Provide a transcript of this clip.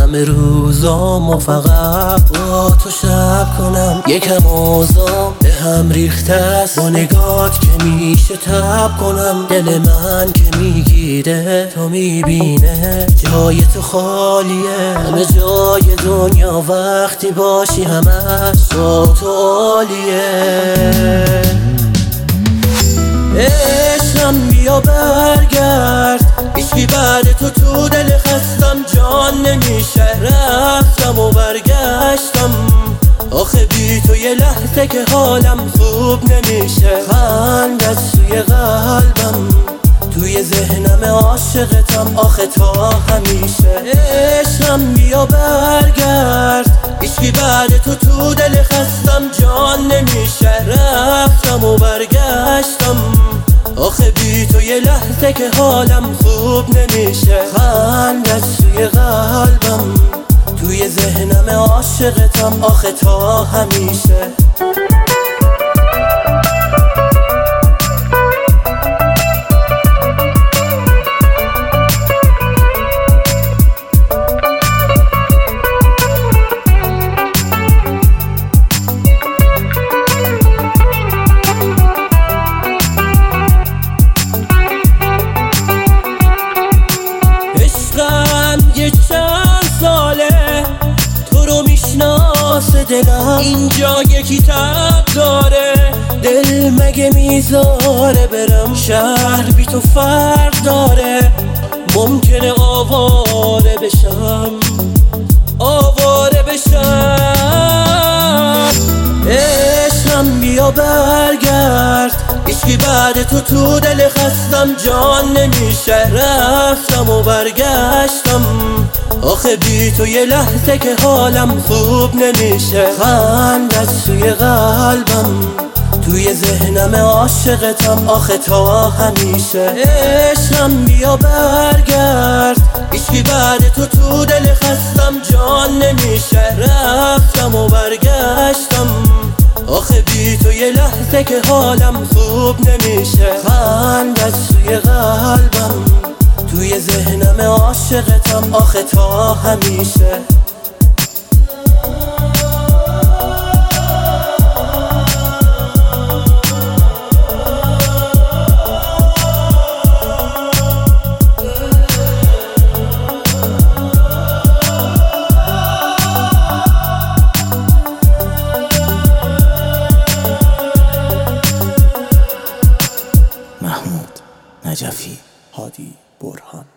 همه روزامو فقط با تو شب کنم. یکم اوضاع به هم ریخته است، با نگات که میشه تب کنم. دل من که میگیره تو میبینه جای تو خالیه. همه جای دنیا وقتی باشی همش با تو عالیه. عشقم بیا برگرد، هیچکی بعد تو دل خستم جان نمیشه. رفتم و برگشتم، آخه بی تو یه لحظه که حالم خوب نمیشه. خندت توی قلبم، توی ذهنم عاشقتم آخه تا همیشه. عشقم بیا برگرد، هیچکی بعد تو دل خستم جان نمیشه. رفتم و برگشتم، آخه بی تو یه لحظه که حالم خوب نمیشه. خندت توی قلبم، توی ذهنم عاشقتم آخه تا همیشه. یه چند ساله تو رو میشناسه دلم، اینجا یکی تب داره دل مگه میذاره برم. شهر بی تو فرق داره، ممکنه آواره بشم، آواره بشم. عشقم بیا برگرد، هیچکی بعد تو دل خستم جان نمیشه. رفتم و برگشتم، آخه بی تو یه لحظه که حالم خوب نمیشه. خندت توی قلبم، توی ذهنم عاشقتم آخه تا همیشه. عشقم بیا برگرد، هیچکی بعد تو دل خستم جان نمیشه. رفتم و برگشتم، آخه بی تو یه لحظه که حالم خوب نمیشه. خندت توی قلبم، توی ذهنم عاشقتم آخه تا همیشه. محمود نجفی، هادی برهان.